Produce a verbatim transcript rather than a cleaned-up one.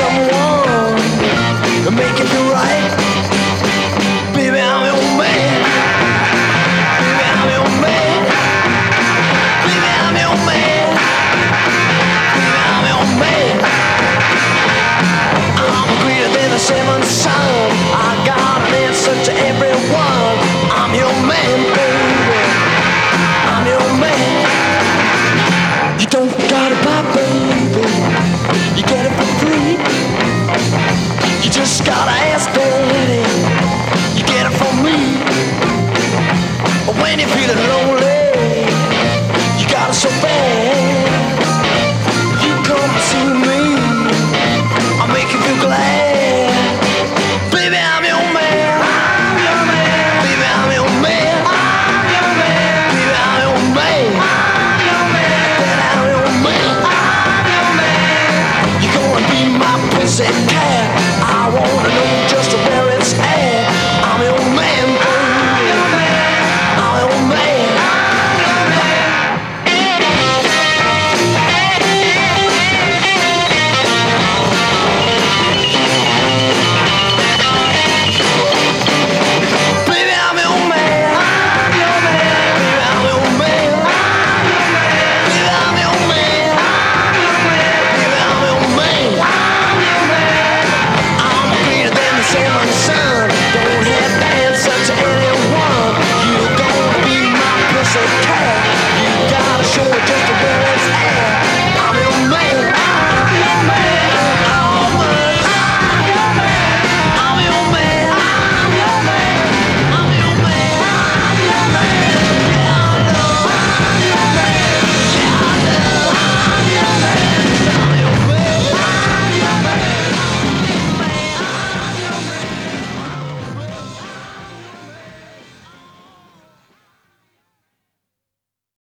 someone to make it feel right. Baby, I'm your man. Baby, I'm your man. Baby, I'm your man. Baby, I'm your man. I'm greater than the seventh sun. I got an answer to everyone. I'm your man, baby. I'm your man. You don't gotta buy, baby. You get it for free. You just gotta ask, daddy. You get it from me. When you're feeling lonely, you got it so bad. You come to me, I'll make you feel glad. Baby, I'm your man. I'm your man. Baby, I'm your man. I'm your man. Baby, I'm your man. I'm your man. Baby, I'm your man. I'm your man. You're gonna be my pussy.